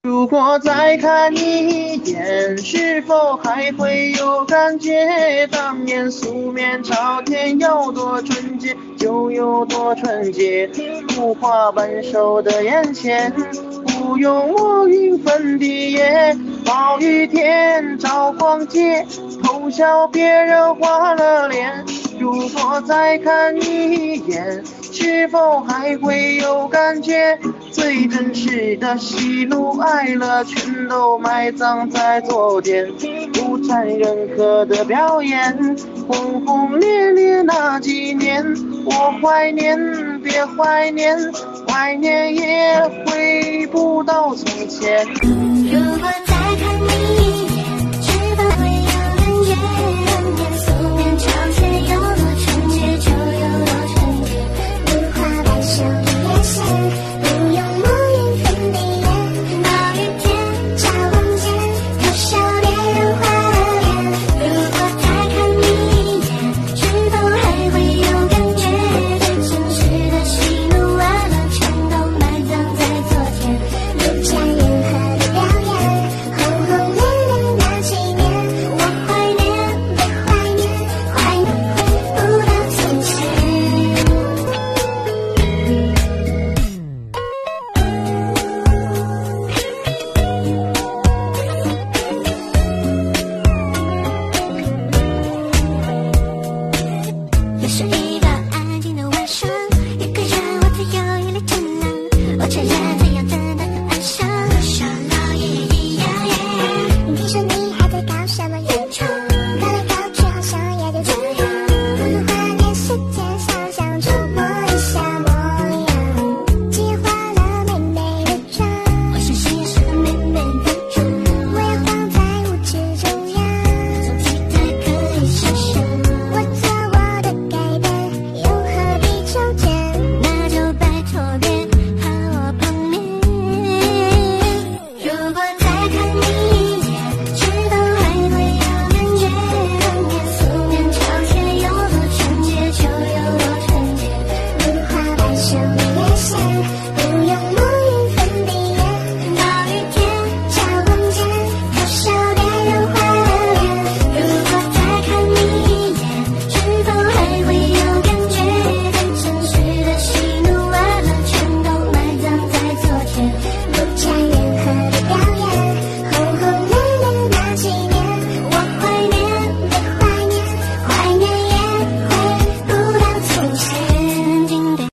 如果再看你一眼，是否还会有感觉？当年素面朝天有多纯洁，就有多纯洁。如花般守的眼前，不用抹匀粉底液。暴雨天照逛街，偷笑别人花了脸。如果再看你一眼，是否还会有感觉？最真实的喜怒哀乐，全都埋葬在昨天。不掺任何的表演，轰轰烈烈那几年，我怀念，别怀念，怀念也回不到从前。 如果再看你一眼。